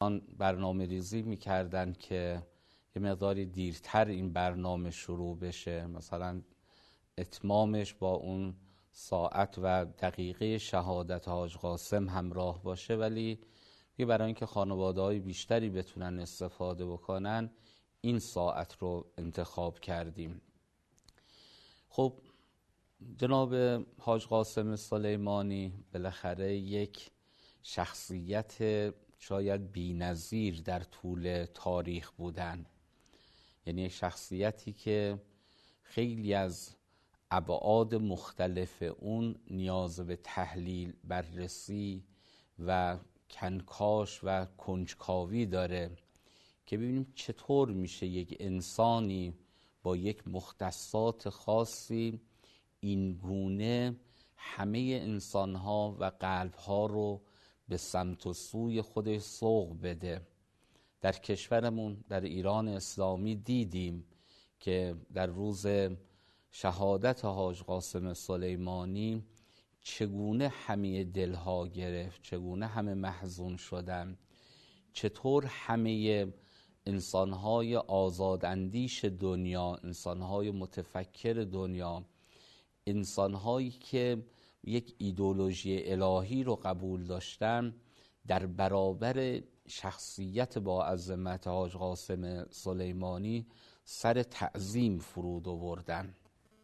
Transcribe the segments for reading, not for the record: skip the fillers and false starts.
برنامه ریزی میکردن که یه مقداری دیرتر این برنامه شروع بشه، مثلا اتمامش با اون ساعت و دقیقه شهادت حاج قاسم همراه باشه، ولی برای اینکه خانواده‌های بیشتری بتونن استفاده بکنن این ساعت رو انتخاب کردیم. خب جناب حاج قاسم سلیمانی بالاخره یک شخصیت شاید بی‌نظیر در طول تاریخ بودن، یعنی یک شخصیتی که خیلی از ابعاد مختلف اون نیاز به تحلیل، بررسی و کنکاش و کنجکاوی داره که ببینیم چطور میشه یک انسانی با یک مختصات خاصی این گونه همه انسانها و قلبها رو به سمت و سوی خودش سوق بده. در کشورمون در ایران اسلامی دیدیم که در روز شهادت حاج قاسم سلیمانی چگونه همه دلها گرفت، چگونه همه محزون شدن، چطور همه انسانهای آزاداندیش دنیا، انسانهای متفکر دنیا، انسانهایی که یک ایدئولوژی الهی رو قبول داشتن، در برابر شخصیت با عظمت حاج قاسم سلیمانی سر تعظیم فرود آوردن.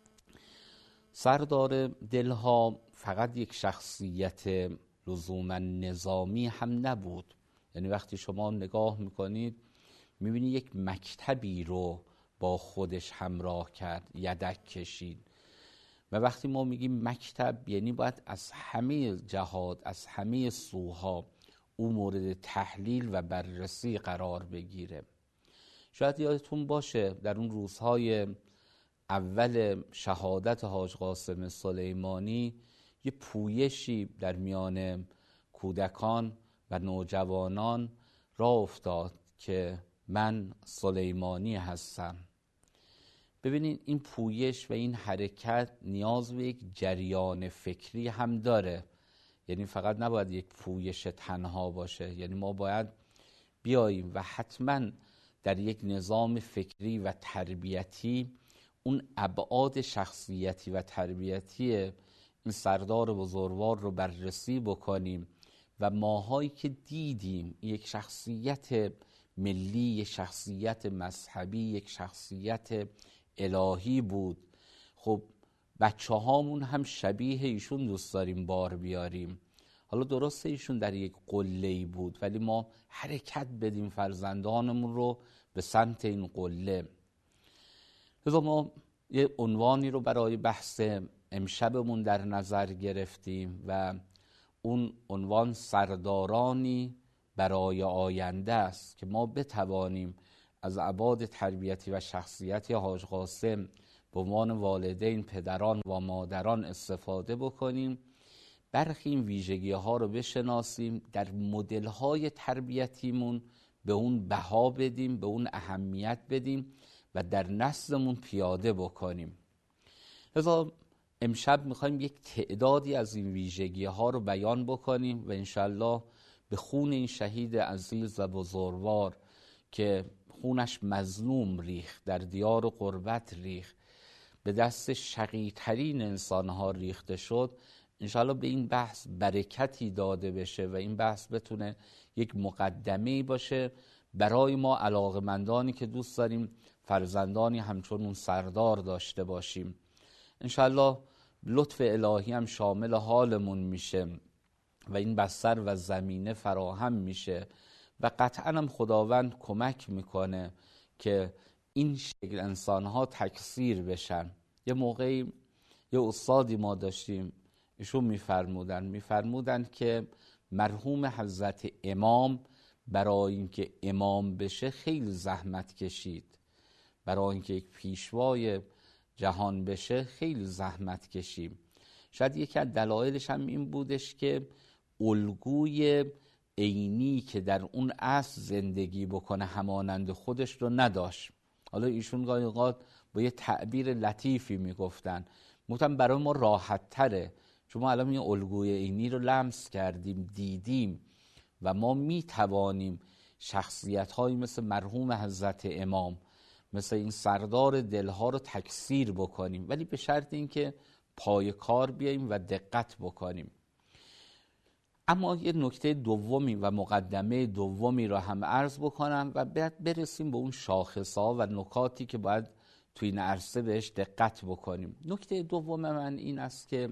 سردار دلها فقط یک شخصیت لزوما نظامی هم نبود، یعنی وقتی شما نگاه میکنید میبینید یک مکتبی رو با خودش همراه کرد، یدک کشید. و وقتی ما میگیم مکتب یعنی باید از همه جهات، از همه سوها او مورد تحلیل و بررسی قرار بگیره. شاید یادتون باشه در اون روزهای اول شهادت حاج قاسم سلیمانی یه پویشی در میان کودکان و نوجوانان راه افتاد که من سلیمانی هستم. ببینید این پویش و این حرکت نیاز به یک جریان فکری هم داره، یعنی فقط نباید یک پویش تنها باشه، یعنی ما باید بیاییم و حتما در یک نظام فکری و تربیتی اون ابعاد شخصیتی و تربیتی این سردار بزرگوار رو بررسی بکنیم و ماهایی که دیدیم یک شخصیت ملی، یک شخصیت مذهبی، یک شخصیت الهی بود، خب بچه هامون هم شبیه ایشون دوست داریم بار بیاریم. حالا درسته ایشون در یک قله‌ای بود، ولی ما حرکت بدیم فرزندانمون رو به سمت این قله. لذا ما یه عنوانی رو برای بحث امشبمون در نظر گرفتیم و اون عنوان سردارانی برای آینده است که ما بتوانیم از ابعاد تربیتی و شخصیتی حاج قاسم به عنوان والدین، پدران و مادران استفاده بکنیم، برخی این ویژگی ها رو بشناسیم، در مدل های تربیتیمون به اون بها بدیم، به اون اهمیت بدیم و در نسلمون پیاده بکنیم. لذا امشب میخوایم یک تعدادی از این ویژگی ها رو بیان بکنیم و انشالله به خون این شهید عزیز و بزرگوار که خونش مظلوم ریخت، در دیار غربت ریخت، به دست شقی‌ترین انسانها ریخته شد، انشالله به این بحث برکتی داده بشه و این بحث بتونه یک مقدمه‌ای باشه برای ما علاقمندانی که دوست داریم فرزندانی همچون اون سردار داشته باشیم. انشالله لطف الهی هم شامل حالمون میشه و این بستر و زمینه فراهم میشه و قطعا هم خداوند کمک میکنه که این شکل انسانها تکثیر بشن. یه موقعی یه استادی ما داشتیم، ایشون میفرمودن که مرحوم حضرت امام برای اینکه امام بشه خیلی زحمت کشید، برای اینکه یک پیشوای جهان بشه خیلی زحمت کشید. شاید یکی از دلایلش هم این بودش که الگوی عینی که در اون عصر زندگی بکنه همانند خودش رو نداشت. حالا ایشون گاهی اوقات با یه تعبیر لطیفی میگفتن، برای ما راحت تره چون ما الان یه الگوی عینی رو لمس کردیم، دیدیم و ما میتوانیم شخصیت‌هایی مثل مرحوم حضرت امام، مثل این سردار دلها رو تکثیر بکنیم، ولی به شرط اینکه پای کار بیاییم و دقت بکنیم. اما یه نکته دومی و مقدمه دومی را هم عرض بکنم و بعد برسیم به اون شاخص‌ها و نکاتی که باید توی این عرصه بهش دقت بکنیم. نکته دوم من این است که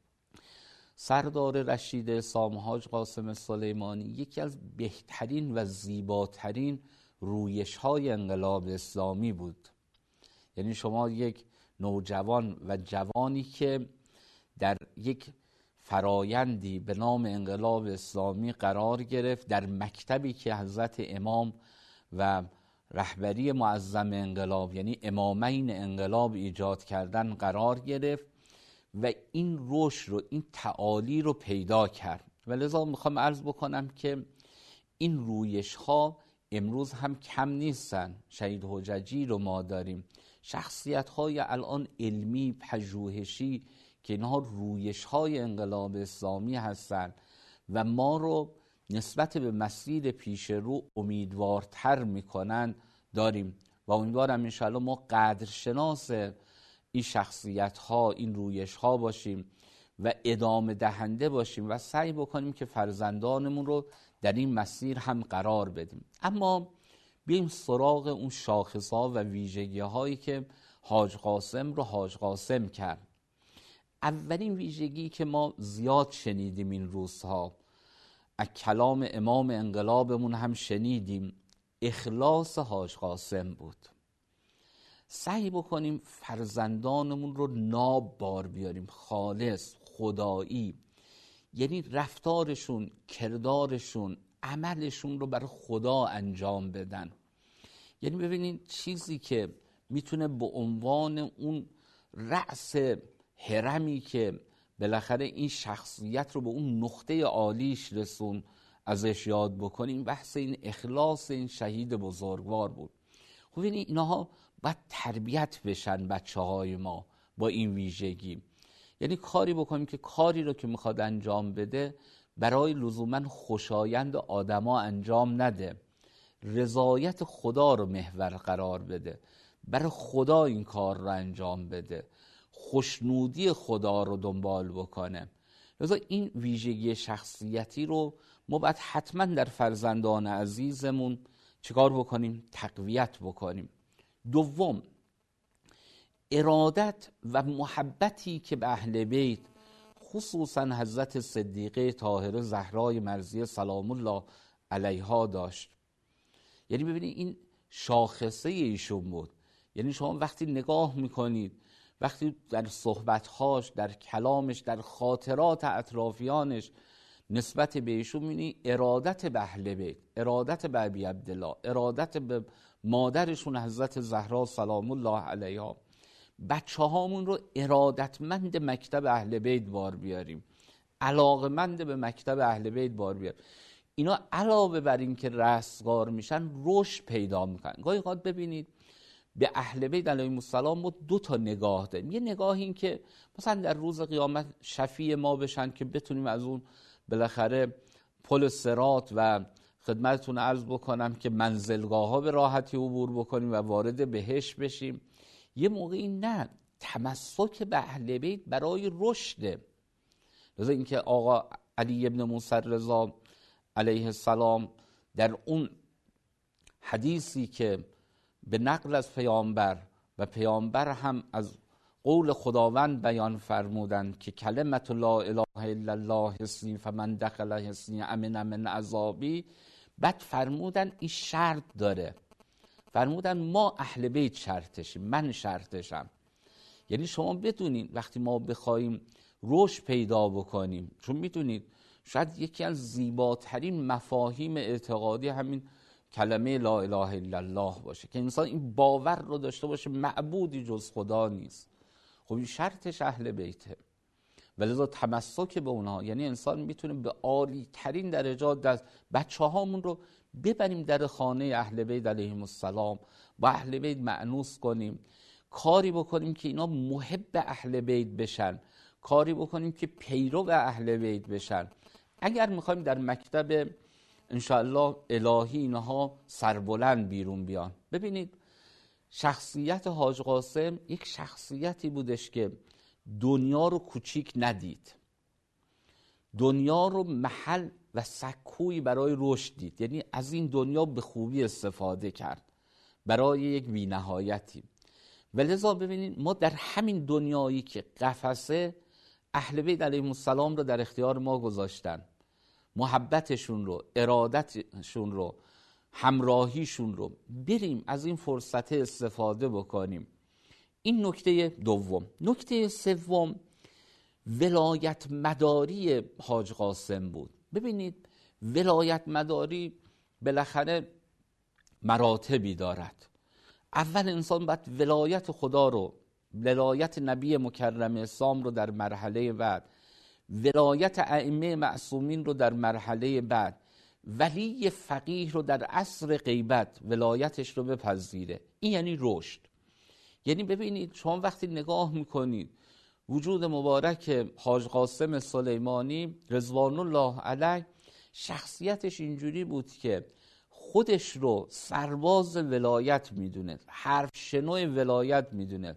سردار رشید سام حاج قاسم سلیمانی یکی از بهترین و زیباترین رویش‌های انقلاب اسلامی بود. یعنی شما یک نوجوان و جوانی که در یک فرایندی به نام انقلاب اسلامی قرار گرفت، در مکتبی که حضرت امام و رهبری معظم انقلاب یعنی امامین انقلاب ایجاد کردن قرار گرفت و این رشد رو، این تعالی رو پیدا کرد. و لذا میخوام عرض بکنم که این رویش ها امروز هم کم نیستن. شهید حججی رو ما داریم، شخصیت های الان علمی پژوهشی که اینها رویش های انقلاب اسلامی هستن و ما رو نسبت به مسیر پیش رو امیدوارتر میکنن داریم و امیدوارم انشاءالله ما قدرشناس این شخصیت ها، این رویش ها باشیم و ادامه دهنده باشیم و سعی بکنیم که فرزندانمون رو در این مسیر هم قرار بدیم. اما بیایم سراغ اون شاخص ها و ویژگی هایی که حاج قاسم رو حاج قاسم کرد. اولین ویژگی که ما زیاد شنیدیم این روزها، از کلام امام انقلابمون هم شنیدیم، اخلاص حاج قاسم بود. سعی بکنیم فرزندانمون رو ناب بار بیاریم، خالص، خدایی، یعنی رفتارشون، کردارشون، عملشون رو برای خدا انجام بدن. یعنی ببینید چیزی که میتونه به عنوان اون رأس هرمی که بالاخره این شخصیت رو به اون نقطه عالیش رسون ازش یاد بکنیم، بحث این اخلاص این شهید بزرگوار بود. خب ببینید اینها باید تربیت بشن بچه های ما با این ویژگی. یعنی کاری بکنیم که کاری رو که میخواد انجام بده برای لزوما خوشایند آدما انجام نده، رضایت خدا رو محور قرار بده، برای خدا این کار رو انجام بده، خوشنودی خدا رو دنبال بکنه. لذا این ویژگی شخصیتی رو ما باید حتما در فرزندان عزیزمون چیکار بکنیم؟ تقویت بکنیم. دوم، ارادت و محبتی که به اهل بیت خصوصا حضرت صدیقه طاهره زهرای مرضیه سلام الله علیها داشت. یعنی ببینید این شاخصه ایشون بود. یعنی شما وقتی نگاه میکنید، وقتی در صحبتهاش، در کلامش، در خاطرات اطرافیانش نسبت به ایشون می‌بینی ارادت به اهل بیت، ارادت به ابی عبدالله، ارادت به مادرشون حضرت زهرا سلام الله علیها. بچه هامون رو ارادتمند مکتب اهل بیت بار بیاریم، علاقمند به مکتب اهل بیت بار بیاریم. اینا علاوه بر این که رستگار میشن، رشد پیدا میکنن. گاهی اوقات ببینید به اهل بیت علیهم السلام ما دو تا نگاه داریم. یه نگاه این که مثلا در روز قیامت شفیع ما بشن که بتونیم از اون بالاخره پل صراط و خدمتتون عرض بکنم که منزلگاه ها به راحتی عبور بکنیم و وارد بهشت بشیم. یه موقعی نه، تمسک به اهل بیت برای رشده. لذا اینکه آقا علی ابن موسی رضا علیه السلام در اون حدیثی که به نقل از پیامبر و پیامبر هم از قول خداوند بیان فرمودند که کلمت لا اله الا الله حصنی فمن دخل حصنی امن من عذابی، بعد فرمودن این شرط داره، فرمودن ما اهل بیت شرطشیم، من شرطشم. یعنی شما بدونین وقتی ما بخوایم رشد پیدا بکنیم، چون میدونید شاید یکی از زیباترین مفاهیم اعتقادی همین کلمه لا اله الا الله باشه که انسان این باور رو داشته باشه معبودی جز خدا نیست. خب این شرطش اهل بیته، ولذا تمسک به اونها، یعنی انسان میتونه به عالی ترین درجات دست. بچه هامون رو ببریم در خانه اهل بیت علیهم السلام، با اهل بیت مأنوس کنیم، کاری بکنیم که اینا محب اهل بیت بشن، کاری بکنیم که پیرو اهل بیت بشن. اگر میخوایم در مکتب انشاءالله الهی اینها سربلند بیرون بیان. ببینید شخصیت حاج قاسم یک شخصیتی بودش که دنیا رو کوچیک ندید، دنیا رو محل و سکویی برای رشد دید، یعنی از این دنیا به خوبی استفاده کرد برای یک بی‌نهایتی. ولذا ببینید ما در همین دنیایی که قفسه، اهل بیت علیهم السلام رو در اختیار ما گذاشتن، محبتشون رو، ارادتشون رو، همراهیشون رو، بریم از این فرصت استفاده بکنیم. این نکته دوم. نکته سوم ولایت مداری حاج قاسم بود. ببینید ولایت مداری بالاخره مراتبی دارد. اول انسان باید ولایت خدا رو، ولایت نبی مکرم اسلام رو در مرحله بعد، ولایت ائمه معصومین رو در مرحله بعد، ولی فقیه رو در عصر غیبت ولایتش رو بپذیره. این یعنی رشد. یعنی ببینید شما وقتی نگاه میکنید وجود مبارک حاج قاسم سلیمانی رضوان الله علیه، شخصیتش اینجوری بود که خودش رو سرباز ولایت میدونه، حرف شنو ولایت میدونه،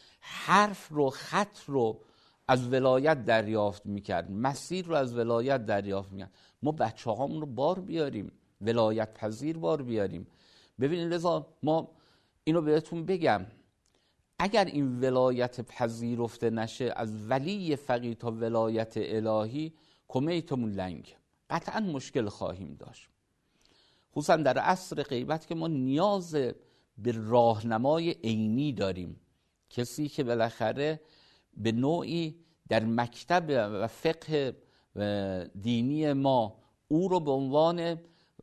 حرف رو، خط رو از ولایت دریافت میکرد، مسیر رو از ولایت دریافت میکرد. ما بچه هامون رو بار بیاریم، ولایت پذیر بار بیاریم. ببینید لذا ما اینو بهتون بگم، اگر این ولایت پذیرفته نشه از ولی فقیه تا ولایت الهی، کمیتمون لنگ، قطعا مشکل خواهیم داشت. خصوصا در عصر غیبت که ما نیاز به راهنمای عینی داریم، کسی که بالاخره به نوعی در مکتب و فقه دینی ما او رو به عنوان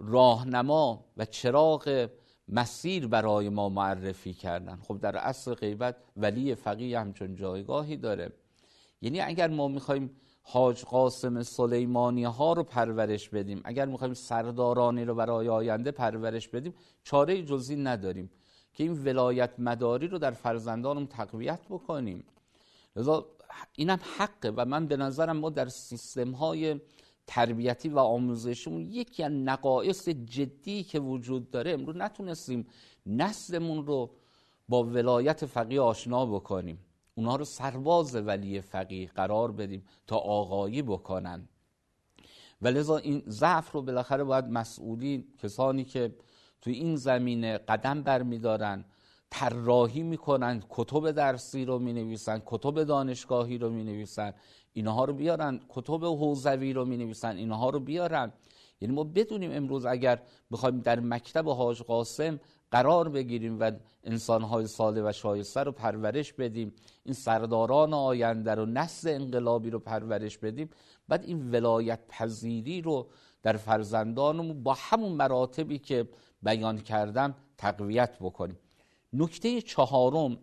راهنما و چراغ مسیر برای ما معرفی کردن. خب در عصر غیبت ولی فقیه همچون جایگاهی داره. یعنی اگر ما میخوایم حاج قاسم سلیمانی ها رو پرورش بدیم، اگر میخوایم سردارانی رو برای آینده پرورش بدیم، چاره جزی نداریم که این ولایت مداری رو در فرزندانم تقویت بکنیم. لذا اینم حقه و من به نظرم ما در سیستم های تربیتی و آموزشیمون یکی از نقایص جدی که وجود داره، امروز نتونستیم نسلمون رو با ولایت فقیه آشنا بکنیم، اونها رو سرباز ولی فقیه قرار بدیم تا آقایی بکنن. ولذا این ضعف رو بالاخره باید مسئولین، کسانی که توی این زمینه قدم برمیدارن، طراحی میکنن، کتب درسی رو مینویسن، کتب دانشگاهی رو مینویسن، اینها رو بیارن، کتب حوزوی رو مینویسن، اینها رو بیارن. یعنی ما بدونیم امروز اگر بخوایم در مکتب حاج قاسم قرار بگیریم و انسانهای صالح و شایسته رو پرورش بدیم، این سرداران آینده رو، نسل انقلابی رو پرورش بدیم، بعد این ولایت پذیری رو در فرزندانمون با همون مراتبی که بیان کردم تقویت بکنیم. نکته چهارم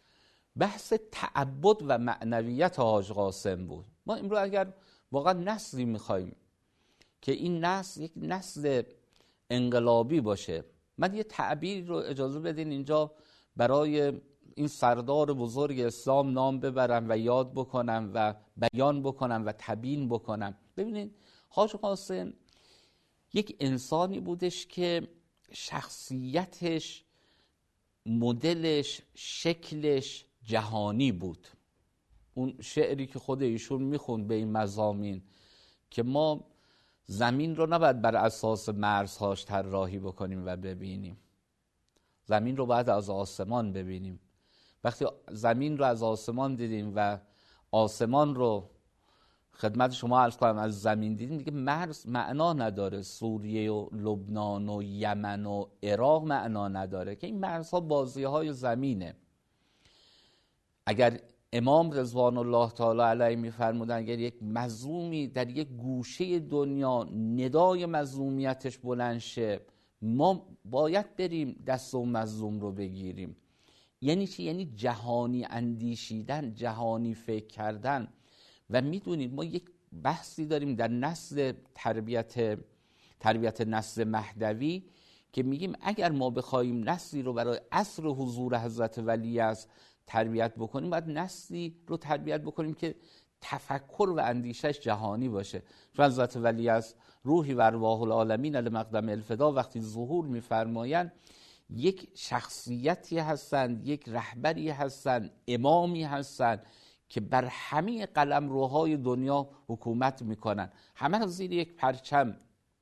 بحث تعبد و معنویت حاج قاسم بود. ما امروز اگر واقعا نسلی میخوایم که این نسل یک نسل انقلابی باشه، من یه تعبیر رو اجازه بدین اینجا برای این سردار بزرگ اسلام نام ببرم و یاد بکنم و بیان بکنم و تبیین بکنم. ببینید حاج قاسم یک انسانی بودش که شخصیتش، مدلش، شکلش جهانی بود. اون شعری که خود ایشون میخوند به این مضامین که ما زمین رو نباید بر اساس مرزهاش طراحی بکنیم و ببینیم، زمین رو باید از آسمان ببینیم. وقتی زمین رو از آسمان دیدیم و آسمان رو خدمت شما عرض کنم از زمین دیدیم، دیگه مرز معنا نداره. سوریه و لبنان و یمن و عراق معنا نداره که این مرزها بازی‌های زمینه. اگر امام رضوان الله تعالی علیه می‌فرمودن اگر یک مظلومی در یک گوشه دنیا ندای مظلومیتش بلند شه، ما باید بریم دست اون مظلوم رو بگیریم. یعنی چی؟ یعنی جهانی اندیشیدن، جهانی فکر کردن. و میدونید ما یک بحثی داریم در نسل تربیت نسل مهدوی که میگیم اگر ما بخوایم نسلی رو برای عصر حضور حضرت ولی از تربیت بکنیم، باید نسلی رو تربیت بکنیم که تفکر و اندیشش جهانی باشه. چون حضرت ولی از روحی و ارواح العالمین لمقدم الفدا وقتی ظهور می‌فرمایند یک شخصیتی هستند، یک رهبری هستند، امامی هستند که بر همه قلمروهای دنیا حکومت میکنن، همه رو زیر یک پرچم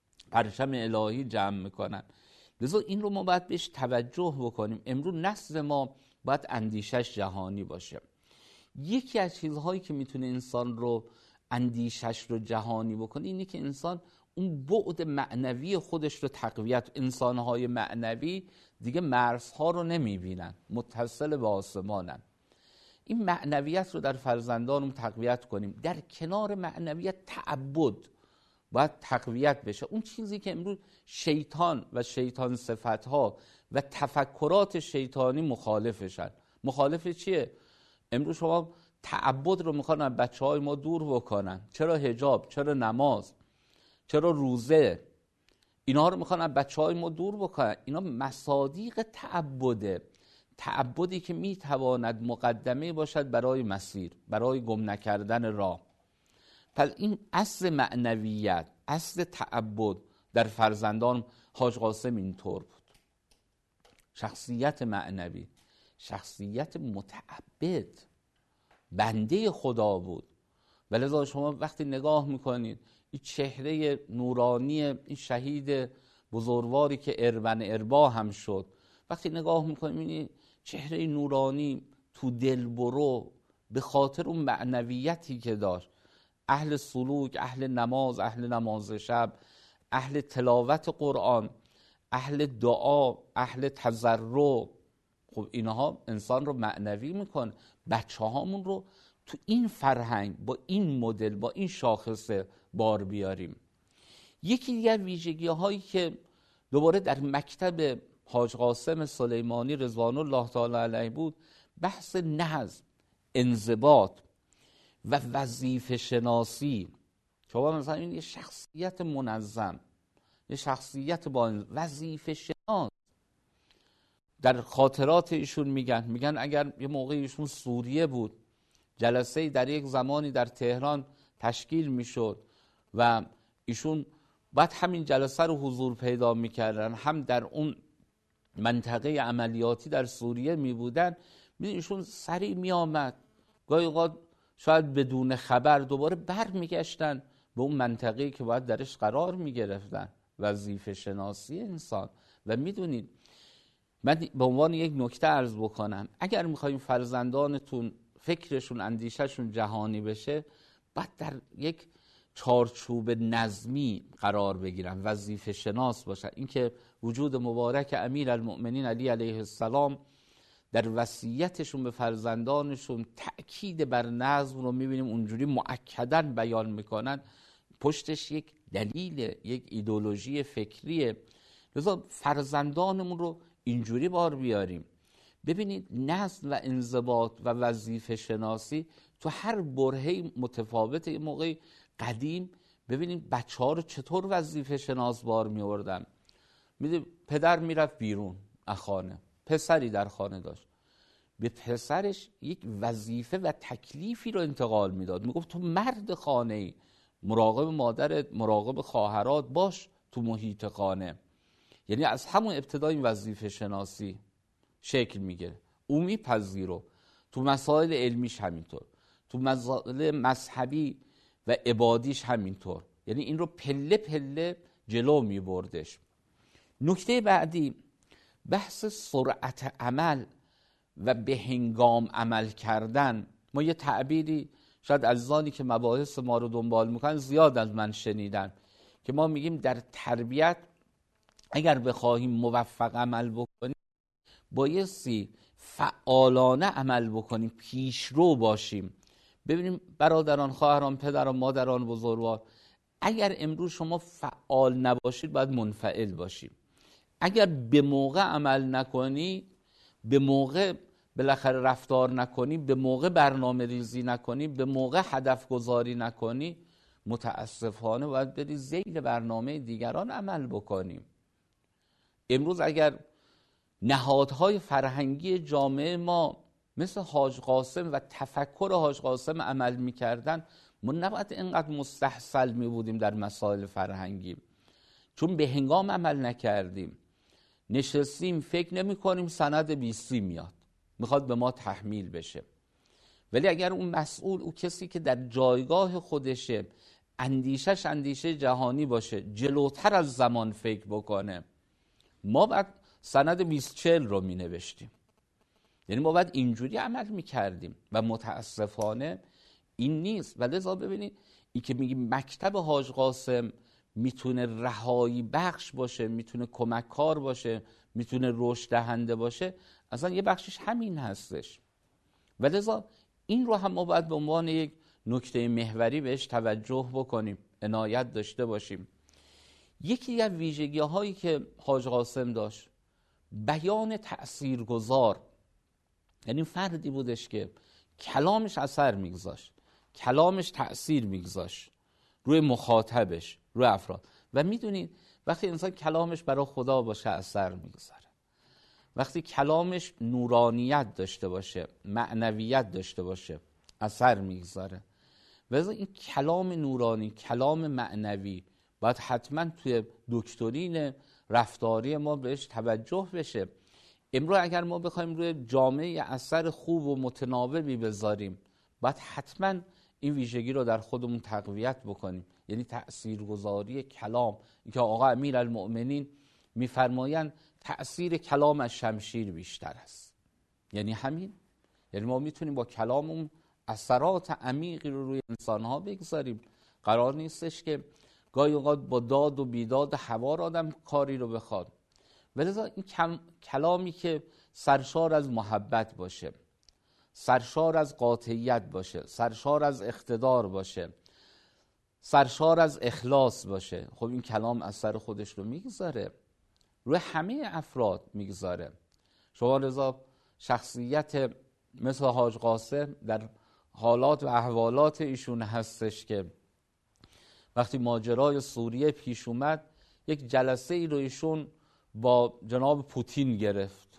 الهی جمع میکنن. لذا این رو ما باید بهش توجه بکنیم. امروز نسل ما باید اندیشش جهانی باشه. یکی از چیزهایی که میتونه انسان رو اندیشش رو جهانی بکنه اینه که انسان اون بعد معنوی خودش رو تقویت. انسانهای معنوی دیگه مرزها رو نمیبینن، متصل به آسمانن. این معنویت رو در فرزندانم تقویت کنیم. در کنار معنویت تعبد باید تقویت بشه. اون چیزی که امروز شیطان و شیطان صفتها و تفکرات شیطانی مخالفشن. مخالف چیه؟ امروز شما تعبد رو میخوان از بچه‌های ما دور بکنن. چرا حجاب؟ چرا نماز؟ چرا روزه؟ اینا رو میخوان از بچه‌های ما دور بکنن. اینا مصادیق تعبده، تعبدی که میتواند مقدمه باشد برای مسیر، برای گم نکردن راه. پس این اصل معنویت، اصل تعبد در فرزندان حاج قاسم اینطور بود. شخصیت معنوی، شخصیت متعبد، بنده خدا بود. ولذا شما وقتی نگاه میکنید این چهره نورانی این شهید بزرگواری که اربا هم شد، وقتی نگاه میکنید این چهره نورانی تو دل برو به خاطر اون معنویتی که داشت. اهل سلوک، اهل نماز، اهل نماز شب، اهل تلاوت قرآن، اهل دعا، اهل تضرع. خب اینها انسان رو معنوی میکن. بچه هامون رو تو این فرهنگ با این مدل با این شاخصه بار بیاریم. یکی دیگر ویژگی هایی که دوباره در مکتب حاج قاسم سلیمانی رضوان الله تعالی علیه بود، بحث نظم، انضباط و وظیفه شناسی. شما مثلا این یه شخصیت منظم، یه شخصیت با وظیفه شناس. در خاطرات ایشون میگن اگر یه موقع ایشون سوریه بود، جلسه در یک زمانی در تهران تشکیل میشد و ایشون بعد همین جلسه رو حضور پیدا میکردن، هم در اون منطقه عملیاتی در سوریه میبودن، ایشون سریع میآمد، گاهی اوقات شاید بدون خبر دوباره بر میگشتن به اون منطقه‌ای که باید درش قرار میگرفتن. وظیفه شناسی انسان. و میدونید من به عنوان یک نکته عرض بکنم، اگر میخوایم فرزندانتون فکرشون اندیشهشون جهانی بشه، باید در یک چارچوب نظمی قرار بگیرن، وظیفه شناس باشن. اینکه وجود مبارک امیرالمؤمنین علی علیه السلام در وصیتشون به فرزندانشون تأکید بر نظم رو میبینیم اونجوری مؤکداً بیان میکنن. پشتش یک دلیل، یک ایدئولوژی فکریه. لذا فرزندانمون رو اینجوری بار بیاریم. ببینید نظم و انضباط و وظیفه شناسی تو هر برهه متفاوته. این موقع قدیم ببینید بچه ها رو چطور وظیفه شناس بار می آوردن. میدونید پدر میرفت بیرون از خانه، پسری در خانه داشت، به پسرش یک وظیفه و تکلیفی رو انتقال میداد. میگفت تو مرد خانه ای، مراقب مادرت، مراقب خواهرات باش تو محیط خانه. یعنی از همون ابتدای وظیفه شناسی شکل میگیره. او میپذیره. تو مسائل علمیش همینطور، تو مسائل مذهبی و عبادیش همینطور. یعنی این رو پله پله جلو میبردش. نکته بعدی بحث سرعت عمل و به هنگام عمل کردن. ما یه تعبیری شاید عزیزانی که مباحث ما رو دنبال میکنن زیاد از من شنیدن که ما میگیم در تربیت اگر بخواهیم موفق عمل بکنیم بایستی فعالانه عمل بکنیم، پیشرو باشیم. ببینیم برادران، خواهران، پدران، مادران بزرگوار، اگر امروز شما فعال نباشید باید منفعل باشید. اگر به موقع عمل نکنی، به موقع بالاخره رفتار نکنی، به موقع برنامه ریزی نکنی، به موقع هدف گذاری نکنی، متاسفانه باید بری ذیل برنامه دیگران عمل بکنیم. امروز اگر نهادهای فرهنگی جامعه ما مثل حاج قاسم و تفکر حاج قاسم عمل میکردن، ما نباید اینقدر مستحصل میبودیم در مسائل فرهنگی، چون به هنگام عمل نکردیم، نشستیم فکر نمی کنیم سند 20 میاد میخواد به ما تحمیل بشه. ولی اگر اون مسئول، اون کسی که در جایگاه خودشه، اندیشش اندیشه جهانی باشه، جلوتر از زمان فکر بکنه، ما باید سند 2040 رو می نوشتیم. یعنی ما باید اینجوری عمل می کردیم و متاسفانه این نیست. و لذا ببینید این که میگیم مکتب حاج قاسم میتونه رهایی بخش باشه، میتونه کمک کار باشه، میتونه رشد دهنده باشه، اصلا یه بخشش همین هستش. و لذا این رو هم ما باید به عنوان یک نکته محوری بهش توجه بکنیم، عنایت داشته باشیم. یکی از ویژگی‌هایی که حاج قاسم داشت، بیان تأثیرگذار، یعنی فردی بودش که کلامش اثر میگذاشت، کلامش تأثیر میگذاشت روی مخاطبش، روی افراد. و میدونید وقتی انسان کلامش برای خدا باشه اثر میگذاره، وقتی کلامش نورانیت داشته باشه، معنویت داشته باشه، اثر میگذاره. و این کلام نورانی، کلام معنوی باید حتما توی دکترین رفتاری ما بهش توجه بشه. امروز اگر ما بخوایم روی جامعه اثر خوب و متناوبی بذاریم، باید حتما این ویژگی رو در خودمون تقویت بکنیم. یعنی تأثیرگذاری کلام، که آقا امیرالمؤمنین میفرمایند تأثیر کلام از شمشیر بیشتر است. یعنی همین، یعنی ما میتونیم با کلاممون اثرات عمیقی رو روی انسانها بگذاریم. قرار نیستش که گاهی اوقات با داد و بیداد هوا آدم کاری رو بخواد. ولذا این کلامی که سرشار از محبت باشه، سرشار از قاطعیت باشه، سرشار از اقتدار باشه، سرشار از اخلاص باشه، خب این کلام اثر خودش رو میگذاره، روی همه افراد میگذاره. شما لذا شخصیت مثل حاج قاسم در حالات و احوالات ایشون هستش که وقتی ماجرای سوریه پیش اومد، یک جلسه ای رو ایشون با جناب پوتین گرفت،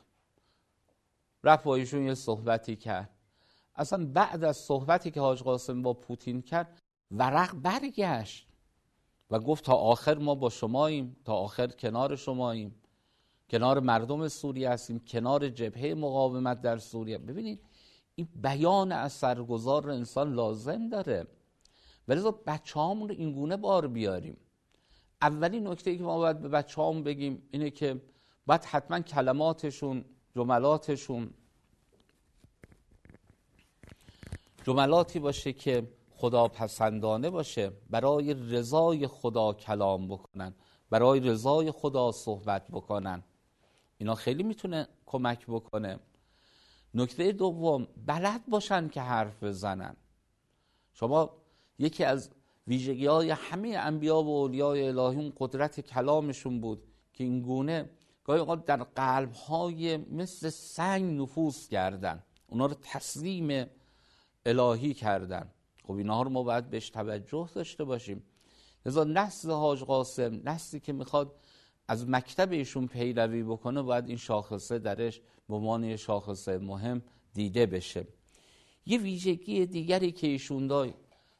رفت با ایشون یه صحبتی کرد. اصلا بعد از صحبتی که حاج قاسم با پوتین کرد، ورق برگشت و گفت تا آخر ما با شماییم، تا آخر کنار شماییم، کنار مردم سوریه هستیم، کنار جبهه مقاومت در سوریه. ببینید این بیان اثرگذار انسان لازم داره. ولی بچه هامون رو اینگونه بار بیاریم. اولین نکته که ما باید به بچه هامون بگیم اینه که باید حتما کلماتشون، جملاتی باشه که خدا پسندانه باشه، برای رضای خدا کلام بکنن، برای رضای خدا صحبت بکنن. اینا خیلی میتونه کمک بکنه. نکته دوم، بلد باشن که حرف بزنن. شما یکی از ویژگی‌های همه انبیا و اولیای الهی قدرت کلامشون بود که این گونه گاهی اوقات در قلب‌های مثل سنگ نفوذ کردن، اونا رو تسلیم الهی کردن. خب اینها رو ما باید بهش توجه داشته باشیم. لذا نسل حاج قاسم، نسلی که میخواد از مکتب ایشون پیروی بکنه، باید این شاخصه درش به عنوان شاخصه مهم دیده بشه. یه ویژگی دیگری که ایشون داشت،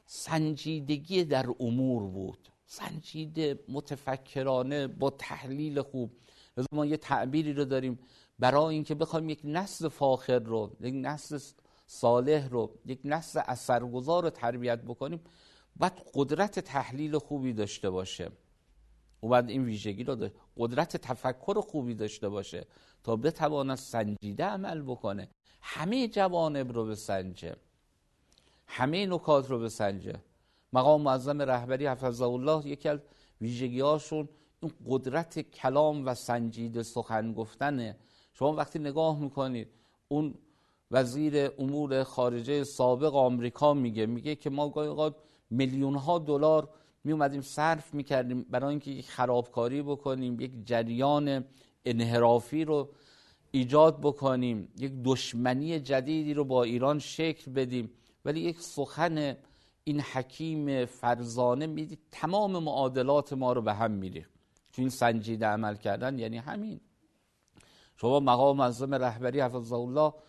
سنجیدگی در امور بود، سنجیده، متفکرانه، با تحلیل خوب. لذا ما یه تعبیری رو داریم برای اینکه بخوایم یک نسل فاخر رو، یک نسل صالح رو، یک نسل اثرگذار رو تربیت بکنیم، باید قدرت تحلیل خوبی داشته باشه. و بعد این ویژگی رو داشته، قدرت تفکر خوبی داشته باشه تا بتواند سنجیده عمل بکنه، همه جوانب رو بسنجه، همه نکات رو بسنجه. مقام معظم رهبری حفظه الله یکی از ویژگی‌هاشون این قدرت کلام و سنجیده سخن گفتنه. شما وقتی نگاه میکنید اون وزیر امور خارجه سابق آمریکا میگه که ما گاهی اوقات میلیون‌ها دلار می اومدیم صرف میکردیم برای اینکه یک خرابکاری بکنیم، یک جریان انحرافی رو ایجاد بکنیم، یک دشمنی جدیدی رو با ایران شکل بدیم، ولی یک سخن این حکیم فرزانه میدید تمام معادلات ما رو به هم میریخت. چون این سنجیده عمل کردن یعنی همین. شما مقام معظم رهبری حفظه الله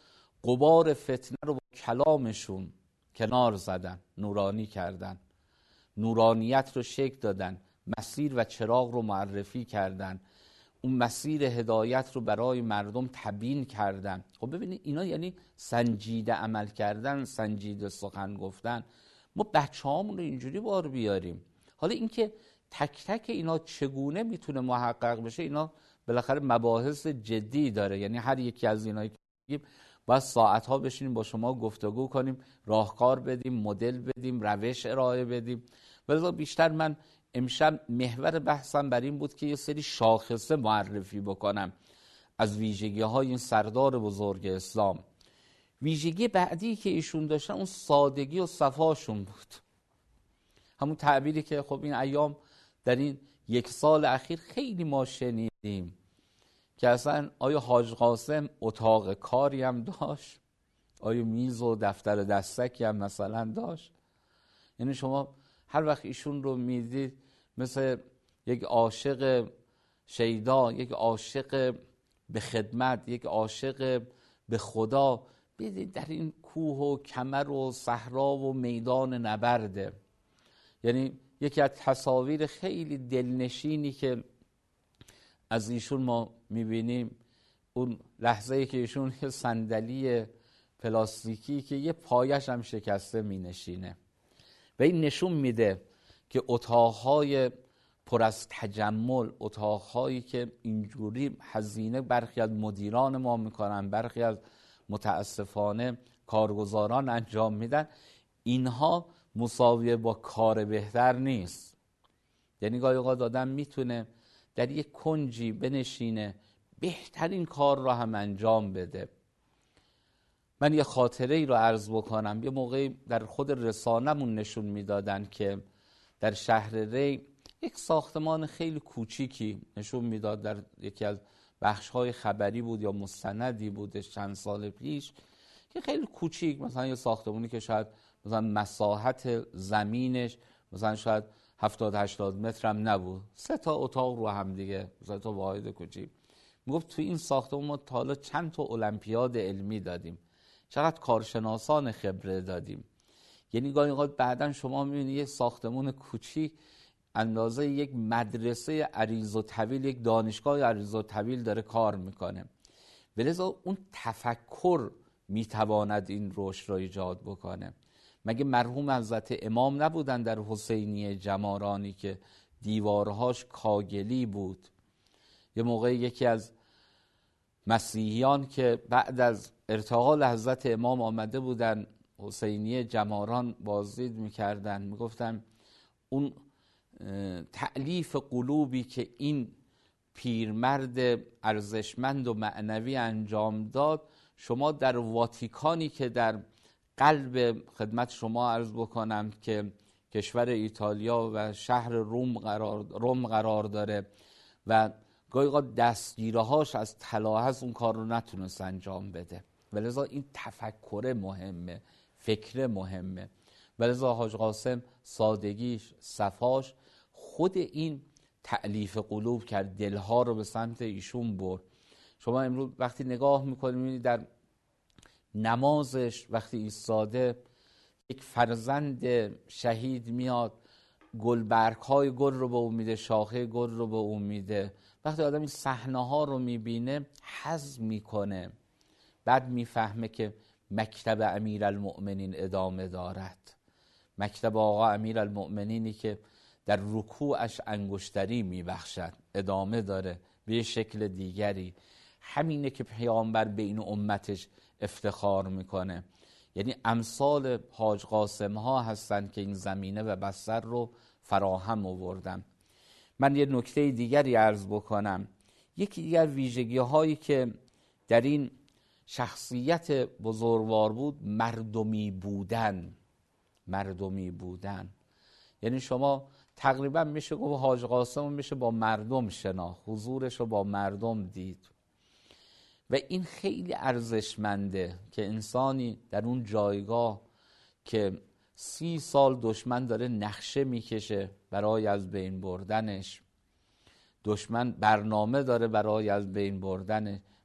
غبار فتنه رو با کلامشون کنار زدن، نورانی کردن، نورانیت رو شکل دادن، مسیر و چراغ رو معرفی کردن، اون مسیر هدایت رو برای مردم تبیین کردن. خب ببینید اینا یعنی سنجیده عمل کردن، سنجیده سخن گفتن. ما بچه‌هامون رو اینجوری بار بیاریم. حالا اینکه تک تک اینا چگونه میتونه محقق بشه، اینا بالاخره مباحث جدی داره. یعنی هر یکی از اینا که بگیم باید ساعت‌ها بشینیم با شما گفتگو کنیم، راهکار بدیم، مدل بدیم، روش ارائه بدیم. ولی بیشتر من امشب محور بحثم بر این بود که یه سری شاخصه معرفی بکنم از ویژگی‌های این سردار بزرگ اسلام. ویژگی بعدی که ایشون داشتن اون سادگی و صفاشون بود. همون تعبیری که خب این ایام در این 1 سال اخیر خیلی ما شنیدیم که اصلا آیا حاج قاسم اتاق کاری هم داشت؟ آیا میز و دفتر دستکی هم مثلا داشت؟ یعنی شما هر وقت ایشون رو میدید مثل یک عاشق شیدا، یک عاشق به خدمت، یک عاشق به خدا، بدید در این کوه و کمر و صحرا و میدان نبرده. یعنی یکی از تصاویر خیلی دلنشینی که از ایشون ما میبینیم اون لحظه‌ای که ایشون یه صندلی پلاستیکی که یه پایش هم شکسته مینشینه و این نشون میده که اتاقهای پر از تجمل، اتاقهایی که اینجوری هزینه برخی از مدیران ما میکنن، برخی از متاسفانه کارگزاران انجام میدن، اینها مساویه با کار بهتر نیست. یعنی گاهی اوقات آدم میتونه در یک کنجی بنشینه بهترین کار را هم انجام بده. من یه خاطره ای رو عرض بکنم. یه موقعی در خود رسانمون نشون میدادن که در شهر ری یک ساختمان خیلی کوچیکی نشون میداد، در یکی از بخش‌های خبری بود یا مستندی بودش چند سال پیش، که خیلی کوچیک، مثلا یه ساختمانی که شاید مثلا مساحت زمینش مثلا شاید 70-80 متر هم نبود، 3 تا اتاق رو هم دیگه، 3 تا واحد کوچیک. میگفت تو این ساختمان ما تا حالا چند تا المپیاد علمی دادیم، چقدر کارشناسان خبره دادیم. یعنی گاهی اوقات بعداً شما میبینید یه ساختمان کوچیک اندازه یک مدرسه عریض و طویل، یک دانشگاه عریض و طویل داره کار میکنه. ولذا اون تفکر میتواند این رشد را ایجاد بکنه. مگه مرحوم حضرت امام نبودن در حسینیه جمارانی که دیوارهاش کاگلی بود؟ یه موقع یکی از مسیحیان که بعد از ارتحال حضرت امام آمده بودن حسینیه جماران بازدید میکردن، میگفتن اون تألیف قلوبی که این پیرمرد ارزشمند و معنوی انجام داد، شما در واتیکانی که در قلب خدمت شما عرض بکنم که کشور ایتالیا و شهر روم قرار داره و گاهی اوقات دستگیرهاش از طلا هست، اون کار رو نتونست انجام بده. ولذا این تفکر مهمه، فکر مهمه. ولذا حاج قاسم سادگیش، صفاش، خود این تألیف قلوب کرد، دلها رو به سمت ایشون برد. شما امروز وقتی نگاه میکنید در نمازش وقتی ایستاده، یک فرزند شهید میاد گلبرگ‌های گل رو به اون میده، شاخه گل رو به اون میده. وقتی آدم این صحنه ها رو میبینه هضم میکنه، بعد میفهمه که مکتب امیرالمؤمنین ادامه دارد. مکتب آقا امیرالمؤمنینی که در رکوعش انگشتری میبخشد ادامه داره به شکل دیگری. همینه که پیامبر به این امتش افتخار میکنه. یعنی امثال حاج قاسم ها هستن که این زمینه و بستر رو فراهم آوردن. من یه نکته دیگری عرض بکنم. یکی دیگر ویژگی هایی که در این شخصیت بزرگوار بود، مردمی بودن. مردمی بودن یعنی شما تقریبا میشه گفت حاج قاسم میشه با مردم شناخت، حضورش رو با مردم دید و این خیلی ارزشمنده که انسانی در اون جایگاه که 30 سال دشمن داره نقشه میکشه برای از بین بردنش، دشمن برنامه داره برای از بین بردنش،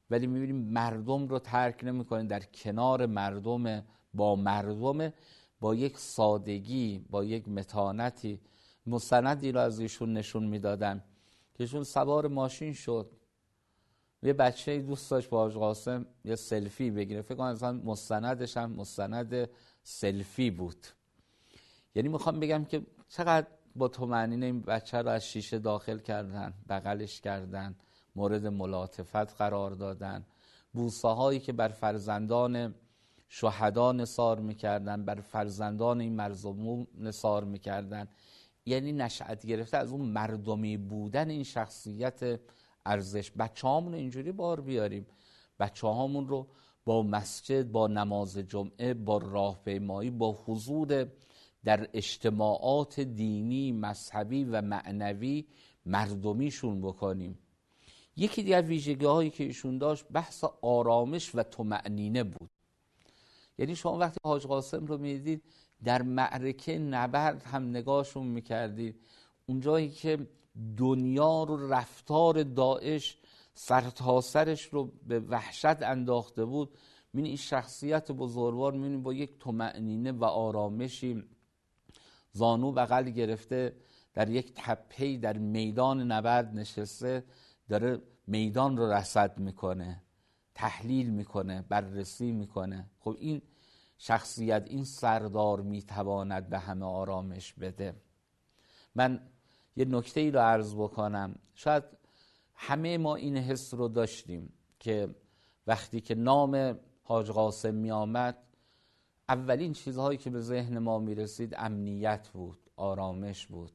ولی میبینیم مردم رو ترک نمیکنه، در کنار مردم، با مردم، با یک سادگی، با یک متانتی. مستندی رو از ایشون نشون میدادم که ایشون سوار ماشین شد، یه بچه دوست داشت با حاج قاسم یه سلفی بگیره، فکر کنم اصلا مستندش هم مستند سلفی بود. یعنی میخوام بگم که چقدر با طمأنینه این بچه رو از شیشه داخل کردن، بغلش کردن، مورد ملاطفت قرار دادن، بوسه هایی که بر فرزندان شهدا نثار میکردن، بر فرزندان این مرزومون نثار میکردن. یعنی نشأت گرفته از اون مردمی بودن این شخصیت ارزش. بچه هامون اینجوری بار بیاریم، بچه هامون رو با مسجد، با نماز جمعه، با راهپیمایی، با حضور در اجتماعات دینی، مذهبی و معنوی مردمیشون بکنیم. یکی دیگر ویژگی هایی که ایشون داشت بحث آرامش و طمأنینه بود. یعنی شما وقتی حاج قاسم رو میدید در معرکه نبرد هم نگاهشون میکردید، اونجایی که دنیا رو، رفتار داعش سرتاسرش رو به وحشت انداخته بود، می‌بینی این شخصیت بزرگوار، می‌بینی با یک طمأنینه و آرامشی زانو بغل گرفته در یک تپه‌ای در میدان نبرد نشسته، داره میدان رو رصد میکنه، تحلیل میکنه، بررسی میکنه. خب این شخصیت، این سردار میتواند به همه آرامش بده. من یه نکته ای رو عرض بکنم، شاید همه ما این حس رو داشتیم که وقتی که نام حاج قاسم می آمد، اولین چیزهایی که به ذهن ما می رسید امنیت بود، آرامش بود،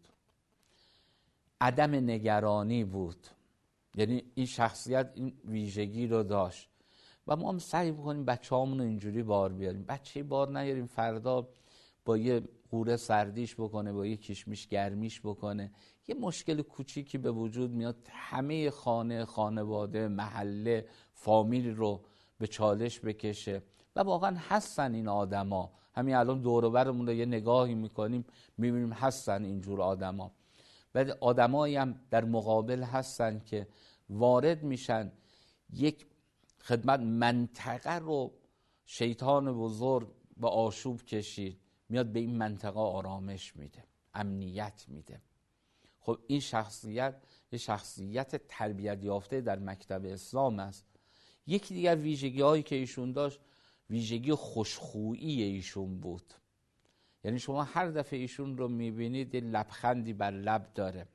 عدم نگرانی بود. یعنی این شخصیت این ویژگی رو داشت و ما هم سعی بکنیم بچه هامون رو اینجوری بار بیاریم. بچه بار نیاریم فردا با یه قوره سردیش بکنه، با یه کشمیش گرمیش بکنه، یه مشکل کوچیکی به وجود میاد، همه خانه، خانواده، محله، فامیل رو به چالش بکشه. و واقعا هستن این آدما، همین الان دور و برمون رو یه نگاهی میکنیم میبینیم هستن اینجور آدما. و آدمایی هم در مقابل هستن که وارد میشن، یک خدمت منطقه رو شیطان بزرگ با آشوب کشید، میاد به این منطقه آرامش میده، امنیت میده. خب این شخصیت یه شخصیت تربیت یافته در مکتب اسلام است. یکی دیگر ویژگی هایی که ایشون داشت، ویژگی خوشخویی ایشون بود. یعنی شما هر دفعه ایشون رو میبینید یه لبخندی بر لب داره.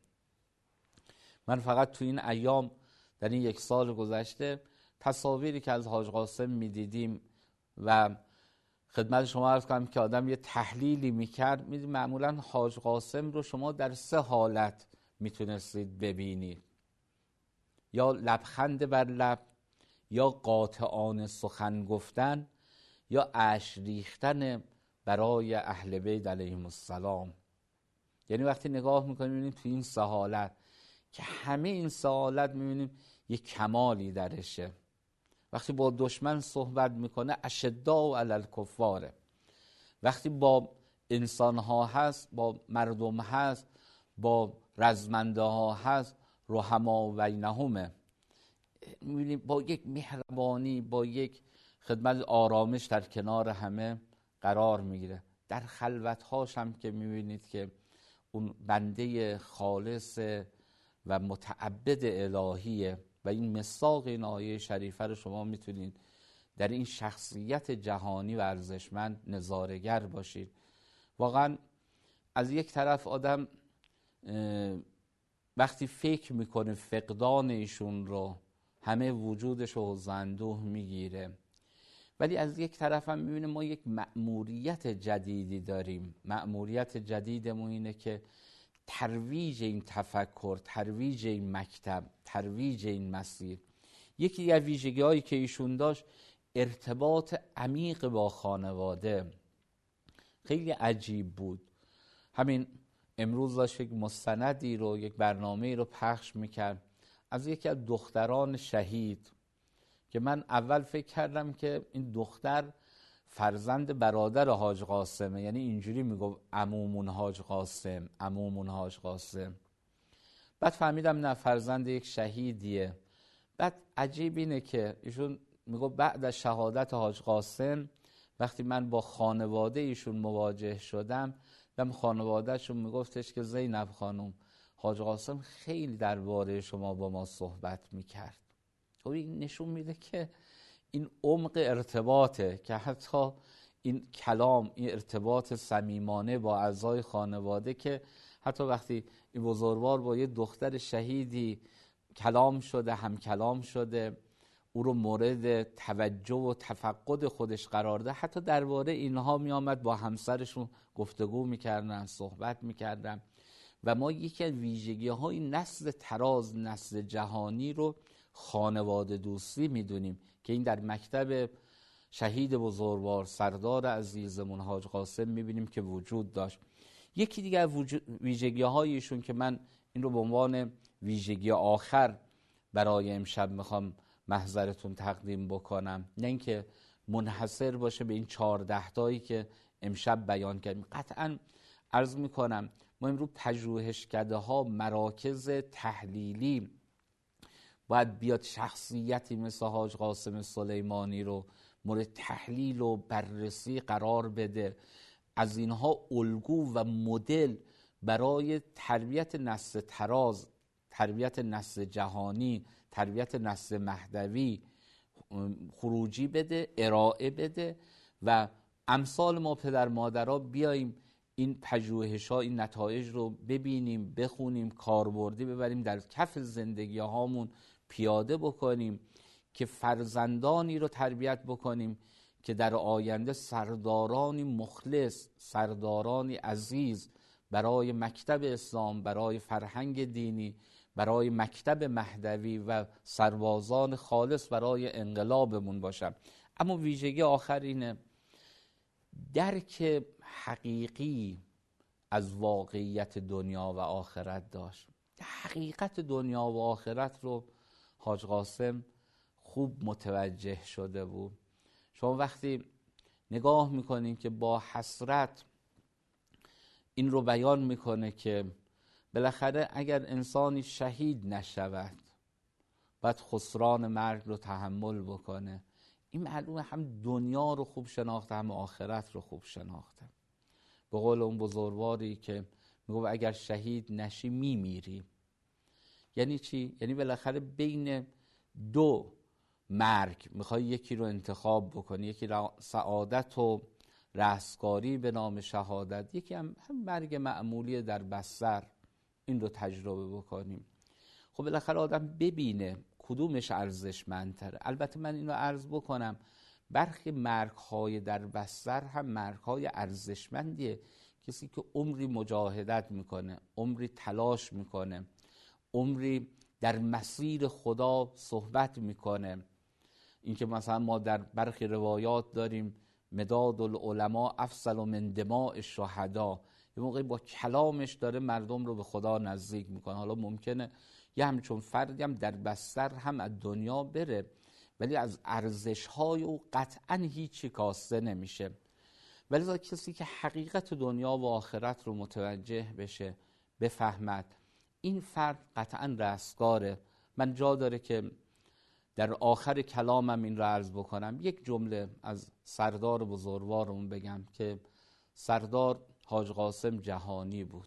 من فقط تو این ایام، در این یک سال گذشته، تصاویری که از حاج قاسم میدیدیم و خدمت شما عرض کنم که آدم یه تحلیلی میکرد، میدید معمولا حاج قاسم رو شما در 3 حالت میتونستید ببینید: یا لبخند بر لب، یا قاطعانه سخن گفتن، یا اشک ریختن برای اهل بیت علیهم السلام. یعنی وقتی نگاه میکنیم میبینیم تو این 3 حالت که همه این 3 حالت میبینیم یک کمالی درشه. وقتی با دشمن صحبت میکنه اشداء علی الکفاره، وقتی با انسان ها هست، با مردم هست، با رزمنده ها هست، رحما بینهم، میبینیم با یک مهربانی، با یک خدمت آرامش در کنار همه قرار میگیره. در خلوت هاش هم که میبینید که اون بنده خالص و متعبد الهیه و این مصداق این آیه شریفه رو شما میتونید در این شخصیت جهانی و ارزشمند نظاره‌گر باشید. واقعا از یک طرف آدم وقتی فکر میکنه فقدان ایشون رو، همه وجودش رو زندوه میگیره، ولی از یک طرف هم میبینه ما یک مأموریت جدیدی داریم. مأموریت جدیدمون اینه که ترویج این تفکر، ترویج این مکتب، ترویج این مسیر. یکی از ویژگی هایی که ایشون داشت ارتباط عمیق با خانواده. خیلی عجیب بود. همین امروز داشت یک مستندی رو، یک برنامه رو پخش میکرد از یکی از دختران شهید که من اول فکر کردم که این دختر فرزند برادر حاج قاسمه، یعنی اینجوری میگفت عمومون حاج قاسم، عمومون حاج قاسم. بعد فهمیدم نه، فرزند یک شهیدیه. بعد عجیب اینه که ایشون میگه بعد از شهادت حاج قاسم وقتی من با خانواده ایشون مواجه شدم، خانوادهشون میگفتش که زینب خانم، حاج قاسم خیلی درباره شما با ما صحبت میکرد. خب این نشون میده که این عمق ارتباطه که حتی این کلام، این ارتباط صمیمانه با اعضای خانواده، که حتی وقتی این بزرگوار با یه دختر شهیدی کلام شده، هم کلام شده، او رو مورد توجه و تفقد خودش قرار ده، حتی درباره اینها می آمد با همسرشون گفتگو میکردن، صحبت میکردن. و ما یکی از ویژگی های نسل طراز، نسل جهانی رو خانواده دوستی میدونیم که این در مکتب شهید بزرگوار سردار عزیزمون حاج قاسم میبینیم که وجود داشت. یکی دیگه ویژگی هایشون که من این رو به عنوان ویژگی آخر برای امشب میخوام محضرتون تقدیم بکنم، نه اینکه منحصر باشه به این 14 تایی که امشب بیان کردیم. قطعاً عرض میکنم ما امروز پژوهشکده ها، مراکز تحلیلی باید بیاد شخصیتی مثل حاج قاسم سلیمانی رو مورد تحلیل و بررسی قرار بده، از اینها الگو و مدل برای تربیت نسل طراز، تربیت نسل جهانی، تربیت نسل مهدوی خروجی بده، ارائه بده و امثال ما پدر مادرها بیاییم این پژوهش‌ها، این نتایج رو ببینیم، بخونیم، کاربردی ببریم، در کف زندگی هامون پیاده بکنیم که فرزندانی رو تربیت بکنیم که در آینده سردارانی مخلص، سردارانی عزیز برای مکتب اسلام، برای فرهنگ دینی، برای مکتب مهدوی و سربازان خالص برای انقلابمون باشن. اما ویژگی آخر اینه، درک حقیقی از واقعیت دنیا و آخرت داشت. حقیقت دنیا و آخرت رو حاج قاسم خوب متوجه شده بود. شما وقتی نگاه میکنین که با حسرت این رو بیان میکنه که بالاخره اگر انسانی شهید نشود باید خسران مرگ رو تحمل بکنه. این معلومه هم دنیا رو خوب شناخته، هم آخرت رو خوب شناخته. به قول اون بزرگواری که میگه اگر شهید نشی میمیری. یعنی چی؟ یعنی بالاخره بین دو مرگ میخوای یکی رو انتخاب بکنی، یکی سعادت و رستگاری به نام شهادت، یکی هم مرگ معمولی در بستر، این رو تجربه بکنیم. خب بالاخره آدم ببینه کدومش ارزشمندتره. البته من اینو عرض بکنم، برخی مرگ‌های در بستر هم مرگ‌های ارزشمندیه. کسی که عمری مجاهدت میکنه، عمری تلاش میکنه، عمری در مسیر خدا صحبت میکنه. این که مثلا ما در برخی روایات داریم مداد العلماء افضل من دماء الشهدا، یه موقعی با کلامش داره مردم رو به خدا نزدیک میکنه. حالا ممکنه یه همچون فردی هم در بستر هم از دنیا بره، ولی از ارزش‌های او قطعاً هیچی کاسته نمیشه. ولی کسی که حقیقت دنیا و آخرت رو متوجه بشه، بفهمد، این فرد قطعاً رستگاره. من جا داره که در آخر کلامم این رو عرض بکنم، یک جمله از سردار بزرگوارمون بگم که سردار حاج قاسم جهانی بود.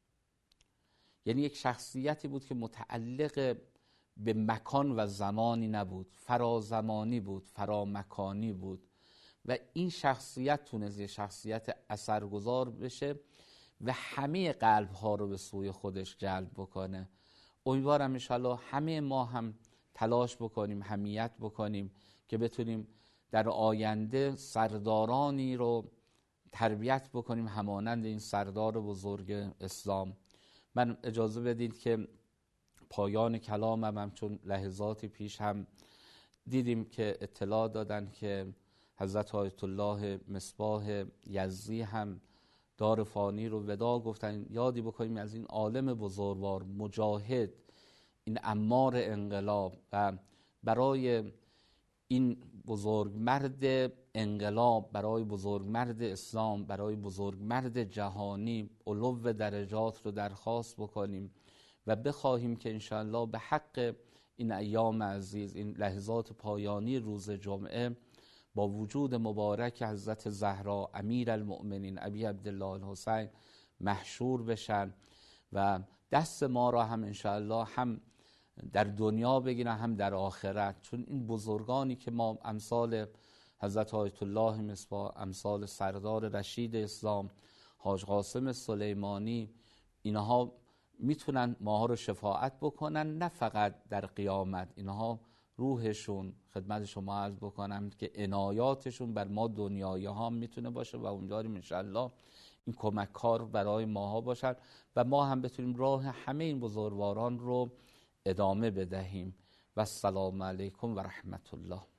یعنی یک شخصیتی بود که متعلق به مکان و زمانی نبود، فرازمانی بود، فرامکانی بود و این شخصیت تونست یه شخصیت اثرگذار بشه و همه قلب‌ها رو به سوی خودش جلب بکنه. امیدوارم انشالله همه ما هم تلاش بکنیم، حمیت بکنیم که بتونیم در آینده سردارانی رو تربیت بکنیم همانند این سردار بزرگ اسلام. من اجازه بدید که پایان کلامم هم، چون لحظاتی پیش هم دیدیم که اطلاع دادن که حضرت آیت الله مصباح یزدی هم دار فانی رو ودا گفتن، یادی بکنیم از این عالم بزرگوار، مجاهد، این امار انقلاب و برای این بزرگمرد انقلاب، برای بزرگمرد اسلام، برای بزرگمرد جهانی علو درجات رو درخواست بکنیم و بخواهیم که انشاءالله به حق این ایام عزیز، این لحظات پایانی روز جمعه با وجود مبارک حضرت زهرا امیرالمؤمنین ابی عبدالله الحسین محشور بشن و دست ما را هم انشاءالله هم در دنیا بگیرن هم در آخرت. چون این بزرگانی که ما امثال حضرت آیت الله مصباح، امثال سردار رشید اسلام، حاج قاسم سلیمانی، اینها میتونن ماها رو شفاعت بکنن، نه فقط در قیامت. اینها روحشون خدمت شما عرض بکنم که عنایاتشون بر ما دنیایی ها میتونه باشه و امیدواریم انشاءالله این کمک کار برای ماها باشن و ما هم بتونیم راه همه این بزرگواران رو ادامه بدهیم. و السلام علیکم و رحمت الله.